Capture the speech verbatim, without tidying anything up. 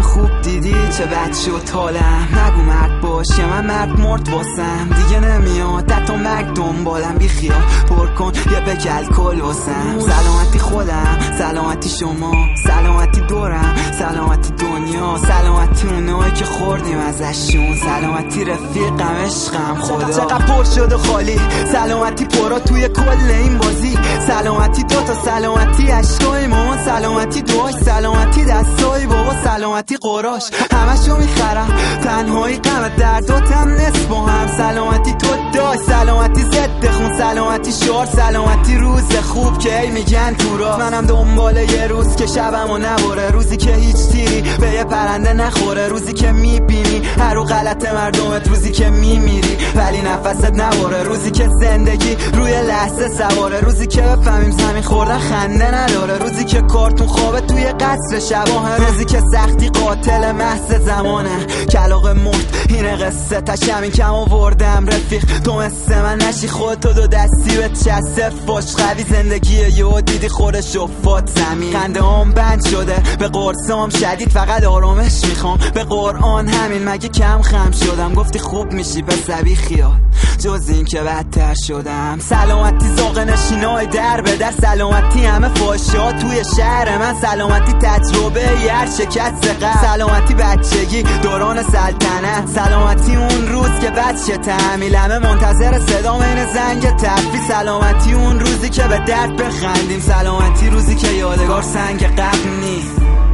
خوب دیدی چه بد شد حالم، نگو مرد باش که من مرد مرد واسم دیگه نمیاد دتا مرگ دنبالم، بی خیال پر کن یه بک الکل واسم. سلامتی خودم، سلامتی شما، سلامتی دورم، سلامتی دنیا، سلامتی اونایی که خوردیم ازشون، سلامتی رفیقم عشقم خدا. چقدر پر شد و خالی، سلامتی پرا توی کل این بازی، سلامتی دوتا، سلامتی عشقایمون، سلامتی دعاش، سلامتی دستای بابا، سلامتی قراش همشو میخرم، تنهایی غم درداتم نصف با هم، سلامتی تو داشت، سلامتی ضد خون، سلامتی شعار، سلامتی روز خوب که ای میگن تو را، منم دنبال یه روز که شبمو نبره، روزی که هیچ تیری به یه پرنده نخوره، روزی که میبینی هر رو غلط مردمت، روزی که میمیری ولی نفست نبره، روزی که زندگی روی لحظه سواره، روزی که بفهمیم زمین خوردن خنده نداره، روزی که کارتون خوابه توی قصر شباهه، روزی که سختی قاتل محض زمانه، کلاغ مرد اینه قصه تشمین کم آوردم رفیق، تو مثل من نشی خودتو دو دستی به چسته فش قوی، زندگی یو دیدی خودش افتاد زمین، خنده هم بند شده به قرصام شدید، فقط آرامش میخوام به قرآن همین، مگه کم خم شدم گفتی خوب میشی به سبی خیال، جز این که بدتر شدم. سلامتی ذوق نشینای در به در، سلامتی همه فاشا توی شهر من، سلامتی تجربه هر شکست قلب، سلامتی بچگی دوران سلطنت، سلامتی اون روز که بچه تحمیل همه منتظر صدام این زنگ تفریح، سلامتی اون روزی که به درد بخندیم، سلامتی روزی که یادگار سنگ قبل نیست.